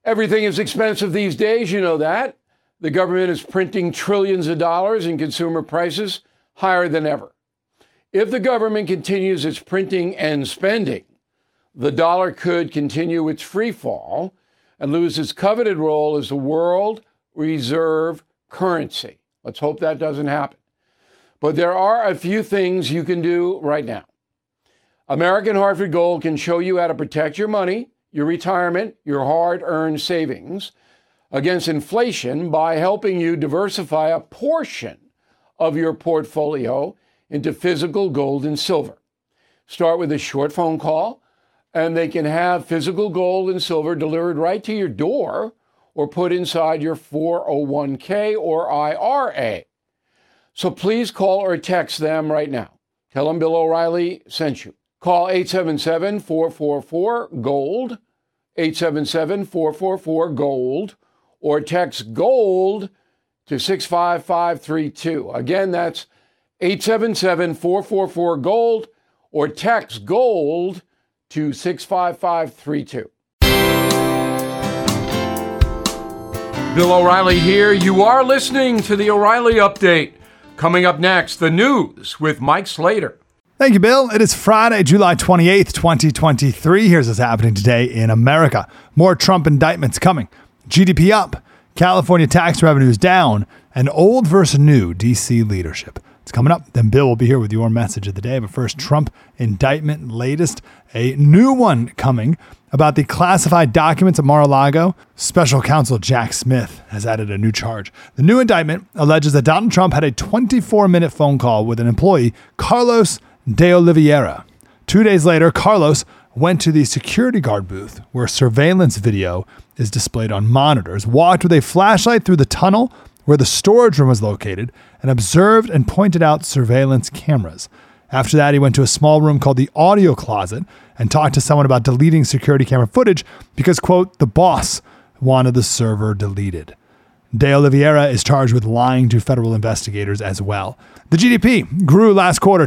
Everything is expensive these days, you know that. The government is printing trillions of dollars and consumer prices higher than ever. If the government continues its printing and spending, the dollar could continue its free fall and lose its coveted role as the world reserve currency. Let's hope that doesn't happen. But there are a few things you can do right now. American Hartford Gold can show you how to protect your money, your retirement, your hard-earned savings against inflation by helping you diversify a portion of your portfolio into physical gold and silver. Start with a short phone call, and they can have physical gold and silver delivered right to your door or put inside your 401k or IRA. So please call or text them right now. Tell them Bill O'Reilly sent you. Call 877-444-GOLD, 877-444-GOLD, or text GOLD to 65532. Again, that's 877-444-GOLD, or text GOLD to 65532. Bill O'Reilly here. You are listening to the O'Reilly Update. Coming up next, the news with Mike Slater. Thank you, Bill. It is Friday, July 28th, 2023. Here's what's happening today in America. More Trump indictments coming. GDP up. California tax revenues down. And old versus new D.C. leadership. It's coming up. Then Bill will be here with your message of the day. But first, Trump indictment latest. A new one coming about the classified documents at Mar-a-Lago. Special counsel Jack Smith has added a new charge. The new indictment alleges that Donald Trump had a 24-minute phone call with an employee, Carlos de Oliveira. 2 days later, Carlos went to the security guard booth where surveillance video is displayed on monitors, walked with a flashlight through the tunnel where the storage room was located, and observed and pointed out surveillance cameras. After that, he went to a small room called the audio closet and talked to someone about deleting security camera footage because, quote, the boss wanted the server deleted. De Oliveira is charged with lying to federal investigators as well. The GDP grew last quarter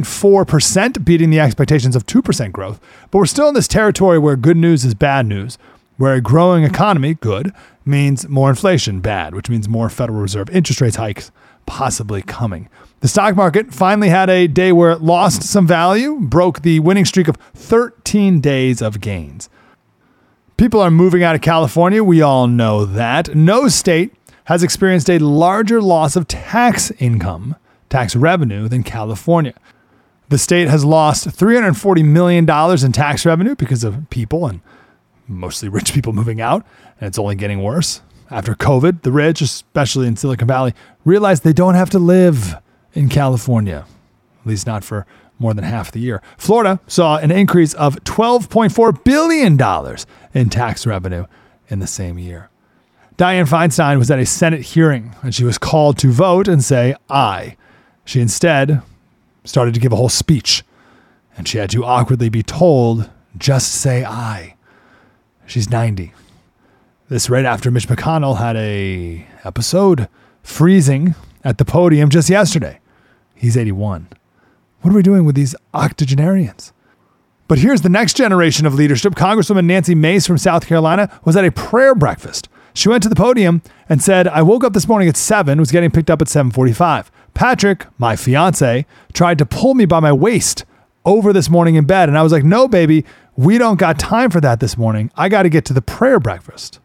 2.4%, beating the expectations of 2% growth. But we're still in this territory where good news is bad news, where a growing economy, good, means more inflation, bad, which means more Federal Reserve interest rates hikes possibly coming. The stock market finally had a day where it lost some value, broke the winning streak of 13 days of gains. People are moving out of California. We all know that. No state has experienced a larger loss of tax income, tax revenue, than California. The state has lost $340 million in tax revenue because of people, and mostly rich people, moving out, and it's only getting worse. After COVID, the rich, especially in Silicon Valley, realized they don't have to live in California, at least not for more than half the year. Florida saw an increase of $12.4 billion in tax revenue in the same year. Dianne Feinstein was at a Senate hearing, and she was called to vote and say, aye. She instead started to give a whole speech, and she had to awkwardly be told, just say aye. She's 90. This right after Mitch McConnell had a episode freezing at the podium just yesterday. He's 81. What are we doing with these octogenarians? But here's the next generation of leadership. Congresswoman Nancy Mace from South Carolina was at a prayer breakfast. She went to the podium and said, I woke up this morning at 7, was getting picked up at 7:45. Patrick, my fiance, tried to pull me by my waist over this morning in bed. And I was like, no, baby, we don't got time for that this morning. I got to get to the prayer breakfast.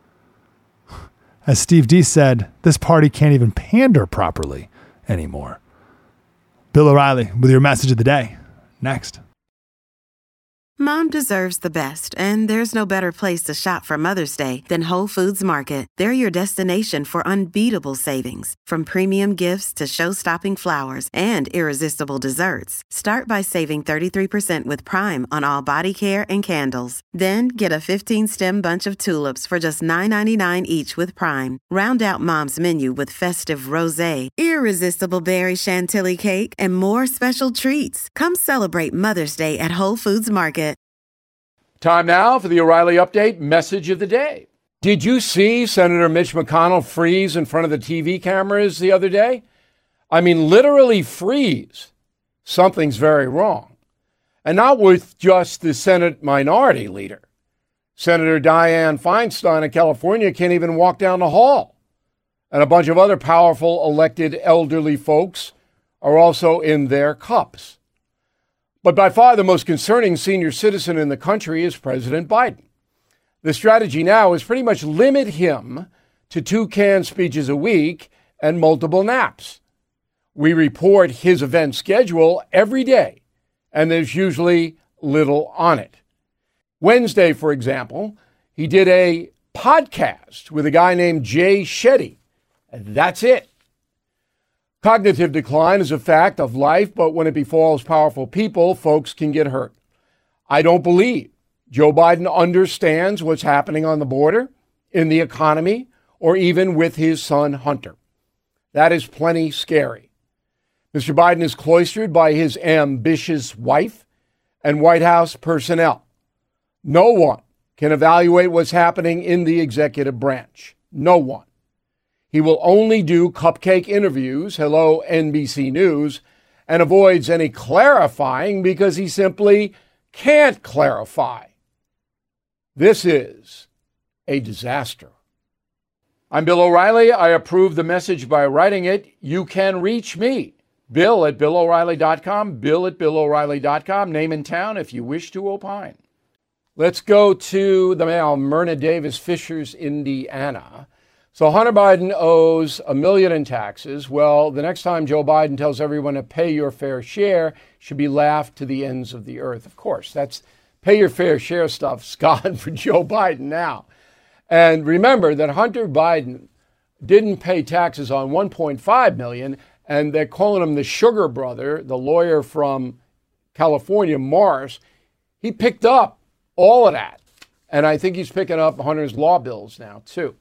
As Steve D said, this party can't even pander properly anymore. Bill O'Reilly with your message of the day. Next. Mom deserves the best, and there's no better place to shop for Mother's Day than Whole Foods Market. They're your destination for unbeatable savings, from premium gifts to show-stopping flowers and irresistible desserts. Start by saving 33% with Prime on all body care and candles. Then get a 15-stem bunch of tulips for just $9.99 each with Prime. Round out Mom's menu with festive rosé, irresistible berry chantilly cake, and more special treats. Come celebrate Mother's Day at Whole Foods Market. Time now for the O'Reilly Update message of the day. Did you see Senator Mitch McConnell freeze in front of the TV cameras the other day? I mean, literally freeze. Something's very wrong. And not with just the Senate minority leader. Senator Dianne Feinstein of California can't even walk down the hall. And a bunch of other powerful elected elderly folks are also in their cups. But by far the most concerning senior citizen in the country is President Biden. The strategy now is pretty much limit him to 2 canned speeches a week and multiple naps. We report his event schedule every day, and there's usually little on it. Wednesday, for example, he did a podcast with a guy named Jay Shetty, and that's it. Cognitive decline is a fact of life, but when it befalls powerful people, folks can get hurt. I don't believe Joe Biden understands what's happening on the border, in the economy, or even with his son Hunter. That is plenty scary. Mr. Biden is cloistered by his ambitious wife and White House personnel. No one can evaluate what's happening in the executive branch. No one. He will only do cupcake interviews, hello NBC News, and avoids any clarifying because he simply can't clarify. This is a disaster. I'm Bill O'Reilly. I approve the message by writing it. You can reach me, Bill at BillO'Reilly.com, Bill at BillO'Reilly.com, name and town if you wish to opine. Let's go to the mail. Myrna Davis, Fishers, Indiana. So Hunter Biden owes $1 million in taxes. Well, the next time Joe Biden tells everyone to pay your fair share should be laughed to the ends of the earth. Of course, that's pay your fair share stuff's gone for Joe Biden now. And remember that Hunter Biden didn't pay taxes on $1.5 million, and they're calling him the sugar brother, the lawyer from California, Morris. He picked up all of that. And I think he's picking up Hunter's law bills now, too.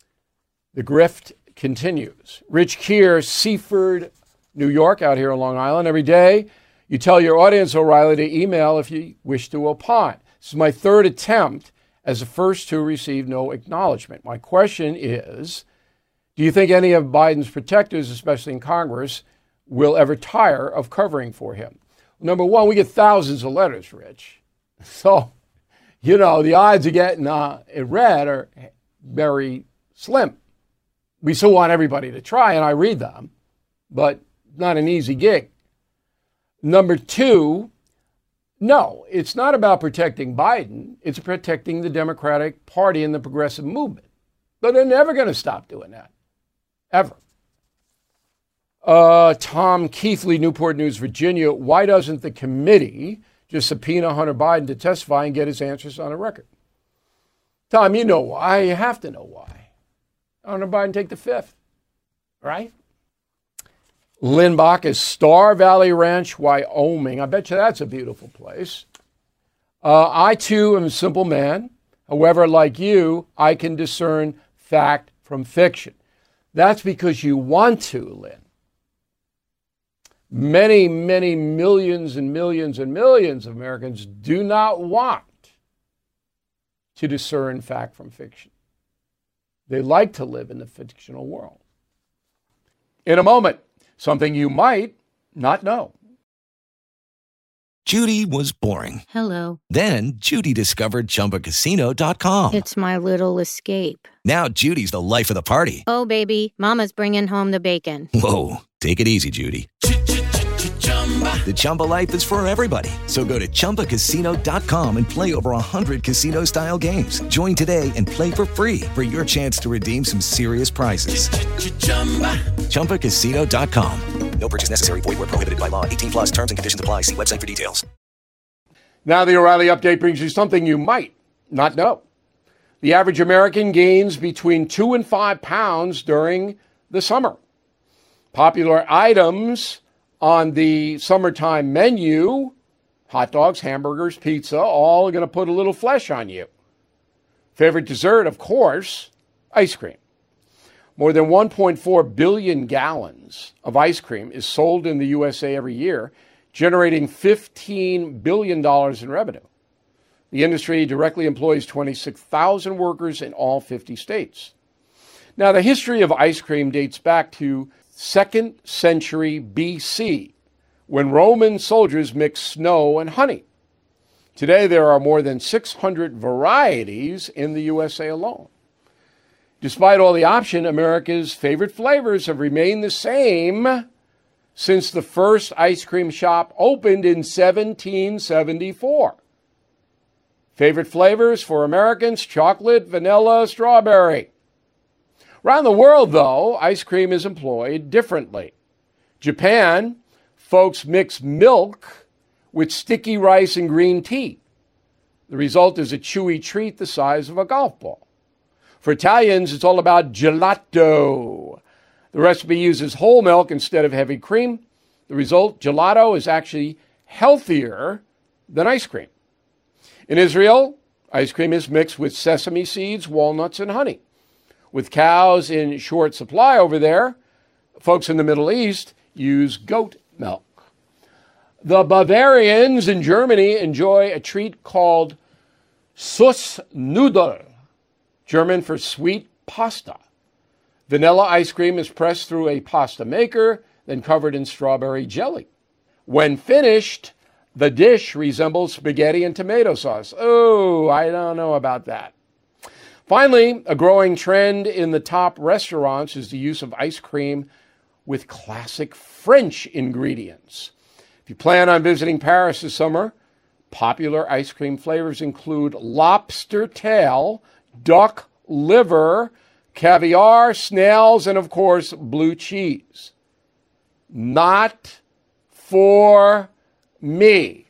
The grift continues. Rich Keir, Seaford, New York, out here on Long Island. Every day, you tell your audience, O'Reilly, to email if you wish to opine. This is my third attempt as the first to receive no acknowledgement. My question is, do you think any of Biden's protectors, especially in Congress, will ever tire of covering for him? Number one, we get thousands of letters, Rich. So, the odds of getting it read are very slim. We still want everybody to try, and I read them, but not an easy gig. Number two, no, it's not about protecting Biden. It's protecting the Democratic Party and the progressive movement. But they're never going to stop doing that, ever. Tom Keithley, Newport News, Virginia. Why doesn't the committee just subpoena Hunter Biden to testify and get his answers on a record? Tom, you know why. You have to know why. Hunter Biden take the fifth, right? Lynn Bacchus, Star Valley Ranch, Wyoming. I bet you that's a beautiful place. I, too, am a simple man. However, like you, I can discern fact from fiction. That's because you want to, Lynn. Many, many millions and millions and millions of Americans do not want to discern fact from fiction. They like to live in the fictional world. In a moment, something you might not know. Judy was boring. Hello. Then Judy discovered ChumbaCasino.com. It's my little escape. Now Judy's the life of the party. Oh, baby, mama's bringing home the bacon. Whoa, take it easy, Judy. The Chumba life is for everybody. So go to ChumbaCasino.com and play over 100 casino-style games. Join today and play for free for your chance to redeem some serious prizes. ChumbaCasino.com. No purchase necessary. Void where prohibited by law. 18 plus terms and conditions apply. See website for details. Now the O'Reilly Update brings you something you might not know. The average American gains between 2 and 5 pounds during the summer. Popular items on the summertime menu, hot dogs, hamburgers, pizza, all are going to put a little flesh on you. Favorite dessert, of course, ice cream. More than 1.4 billion gallons of ice cream is sold in the USA every year, generating $15 billion in revenue. The industry directly employs 26,000 workers in all 50 states. Now, the history of ice cream dates back to 2nd century BC, when Roman soldiers mixed snow and honey. Today, there are more than 600 varieties in the USA alone. Despite all the option, America's favorite flavors have remained the same since the first ice cream shop opened in 1774. Favorite flavors for Americans: chocolate, vanilla, strawberry. Around the world, though, ice cream is employed differently. Japan, folks mix milk with sticky rice and green tea. The result is a chewy treat the size of a golf ball. For Italians, it's all about gelato. The recipe uses whole milk instead of heavy cream. The result, gelato, is actually healthier than ice cream. In Israel, ice cream is mixed with sesame seeds, walnuts, and honey. With cows in short supply over there, folks in the Middle East use goat milk. The Bavarians in Germany enjoy a treat called Süßnudel, German for sweet pasta. Vanilla ice cream is pressed through a pasta maker, then covered in strawberry jelly. When finished, the dish resembles spaghetti and tomato sauce. Oh, I don't know about that. Finally, a growing trend in the top restaurants is the use of ice cream with classic French ingredients. If you plan on visiting Paris this summer, popular ice cream flavors include lobster tail, duck liver, caviar, snails, and of course, blue cheese. Not for me.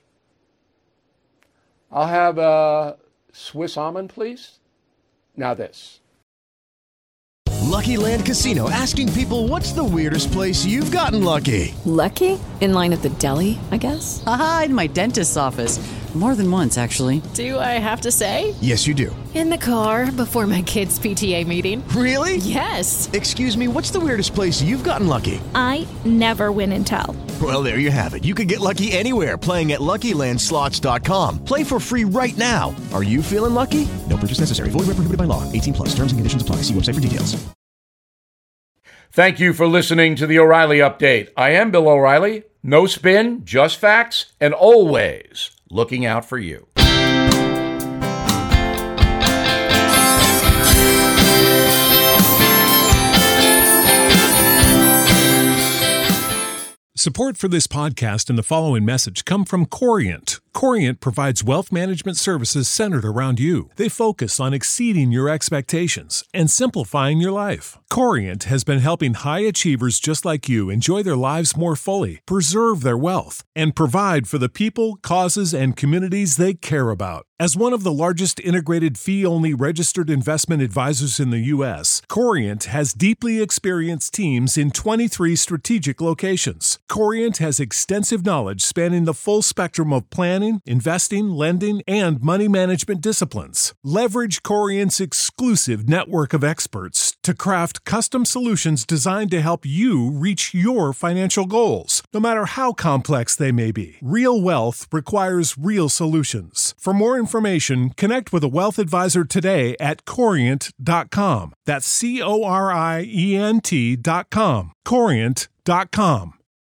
I'll have a Swiss almond, please. Now this. Lucky Land Casino, asking people, what's the weirdest place you've gotten lucky? Lucky? In line at the deli, I guess? Aha, in my dentist's office. More than once, actually. Do I have to say? Yes, you do. In the car before my kids' PTA meeting. Really? Yes. Excuse me, what's the weirdest place you've gotten lucky? I never win and tell. Well, there you have it. You can get lucky anywhere, playing at LuckyLandSlots.com. Play for free right now. Are you feeling lucky? No purchase necessary. Void where prohibited by law. 18 plus. Terms and conditions apply. See website for details. Thank you for listening to the O'Reilly Update. I am Bill O'Reilly. No spin, just facts, and always looking out for you. Support for this podcast and the following message come from Corient. Corient provides wealth management services centered around you. They focus on exceeding your expectations and simplifying your life. Corient has been helping high achievers just like you enjoy their lives more fully, preserve their wealth, and provide for the people, causes, and communities they care about. As one of the largest integrated fee-only registered investment advisors in the U.S., Corient has deeply experienced teams in 23 strategic locations. Corient has extensive knowledge spanning the full spectrum of planning, investing, lending, and money management disciplines. Leverage Corient's exclusive network of experts to craft custom solutions designed to help you reach your financial goals, no matter how complex they may be. Real wealth requires real solutions. For more information, connect with a wealth advisor today at Corient.com. That's Corient.com. Corient.com.